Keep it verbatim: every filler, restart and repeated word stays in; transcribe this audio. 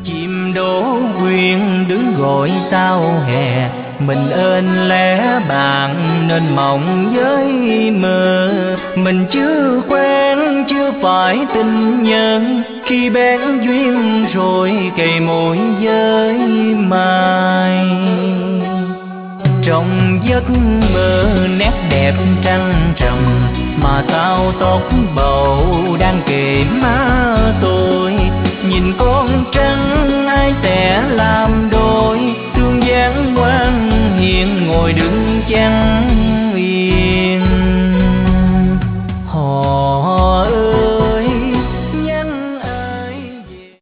Chim đỗ quyên đứng gọi sao hè, mình ơn lẽ bạn nên mộng với mơ. Mình chưa quen chưa phải tình nhân, khi bén duyên rồi cây môi với mai. Trong giấc mơ nét đẹp trăng trầm, mà sao tóc bầu đang kề má